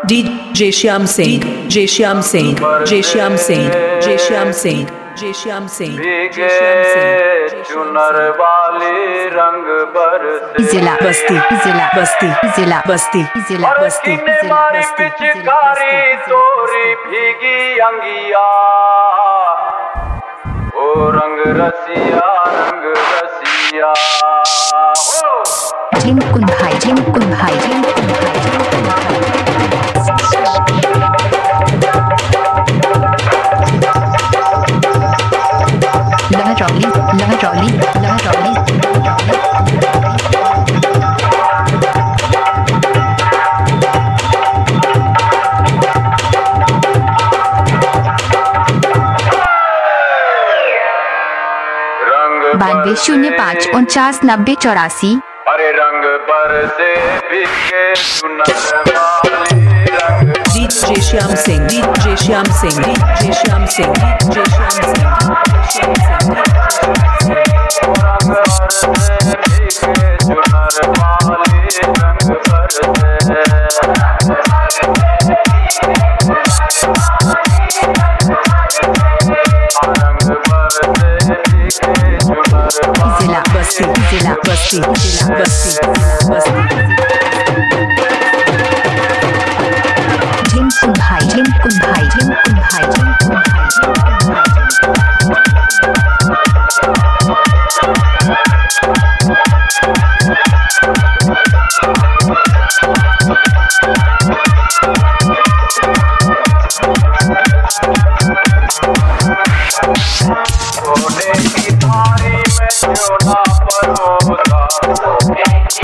DJ Shyam Singh, J Shyam Singh, J Shyam Singh, J Shyam Singh, J Shyam Singh, J Shyam Singh, चुनर वाले रंग बरसे जिला बस्ती, जिला बस्ती, जिला बस्ती, जिला बस्ती, जिला बस्ती, पिचकारी तोरी भीगी अंगिया, ओ रंग रसिया झिमकुन भाई, झिमकुन भाई, झिमकुन भाई, झिमकुन भाई। लहरौली, लहरौली, लहरौली, बानवे 05 49 90 84। अरे रंग बरसे भीगे चुनर वाले रंग DJ Shyam Singh, DJ Shyam Singh, DJ Shyam Singh, DJ Shyam Singh, रंग बरसे भीगे चुनर वाले रंग बरसे जिला बस्ती, जिला बस्ती, जिला बस्ती, जिला बस्ती। झिमकुन भाई, झिमकुन भाई, झिमकुन भाई, झिमकुन भाई, झिमकुन भाई। सोने की थारी में सोना परोसा, सोने की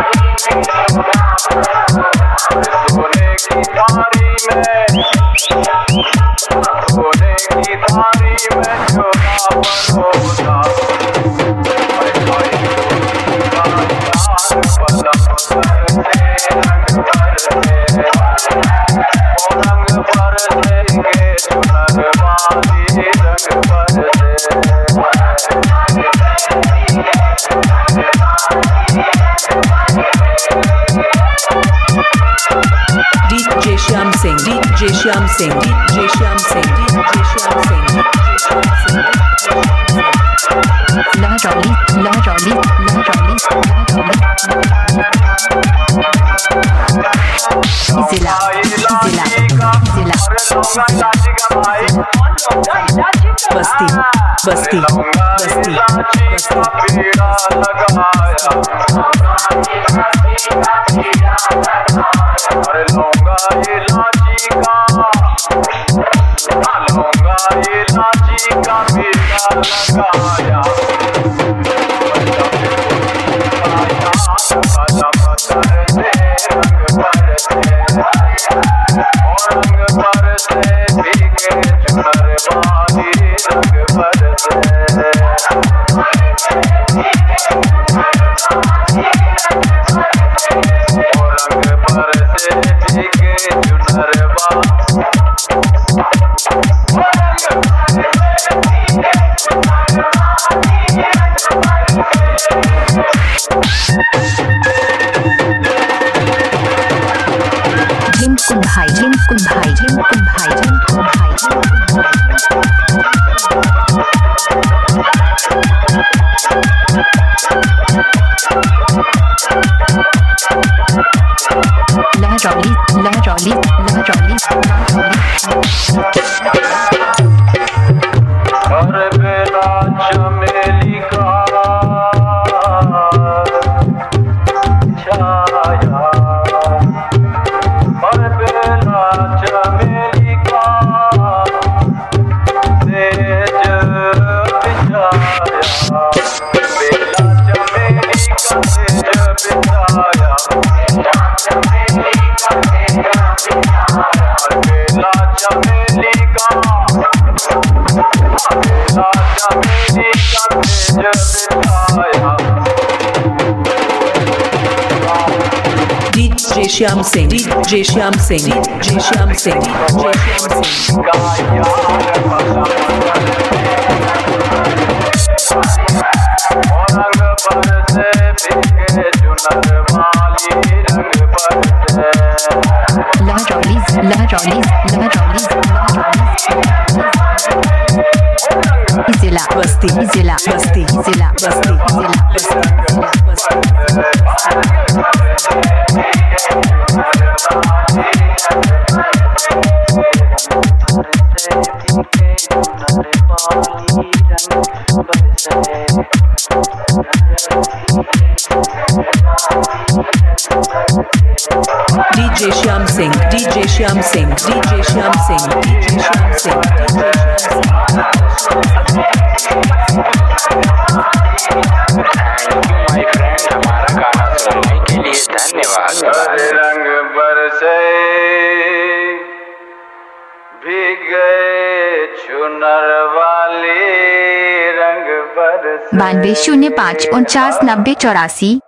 थारी में सोना परोसा, रंग बरसेंगे चुनर वाली रंग बरसे। DJ Shyam Singh, DJ Shyam Singh, DJ Shyam Singh, DJ Shyam Singh, लहरौली, लहरौली, लहरौली, जिला, जिला, जिला बस्ती, बस्ती, बस्ती, बस्ती। अरे लौंगा इलायची का बीड़ा लगाया, रंग बरसे भीगे चुनर वाली रंग बरसे। रंग बरसे भीगे चुनर वाली झिमकुन भाई, झिमकुन भाई, झिमकुन भाई, झिमकुन भाई, झिमकुन भाई। लहरौली, लहरौली, लहरौली, अरे बेला चमेली का छाया, अरे बेला चमेली का तेज बिछाया, बेला चमेली का तेज बिछाया, बेला चमेली का DJ Shyam Singh, DJ Shyam Singh, DJ Shyam Singh, DJ Shyam Singh। रंग बरसे भीगे चुनर वाली रंग बरसे। लहरौली, जिला बस्ती जिला बस्ती जिला Basti DJ Shyam Singh, DJ Shyam Singh, DJ Shyam Singh, DJ Shyam Singh, my friend, हमारा गाना सुनने के लिए धन्यवाद। रंग बरसे भीगे चुनर वाली रंग बरसे 9205 49 90 84